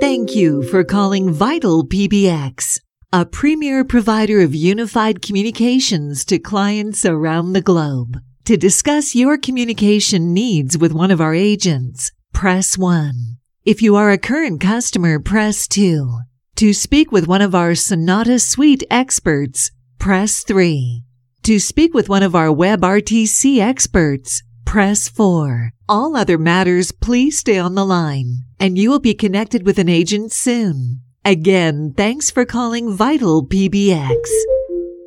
Thank you for calling Vital PBX, a premier provider of unified communications to clients around the globe. To discuss your communication needs with one of our agents, press 1. If you are a current customer, press 2. To speak with one of our Sonata Suite experts, press 3. To speak with one of our WebRTC experts, press 4. All other matters, please stay on the line, and you will be connected with an agent soon. Again, thanks for calling Vital PBX.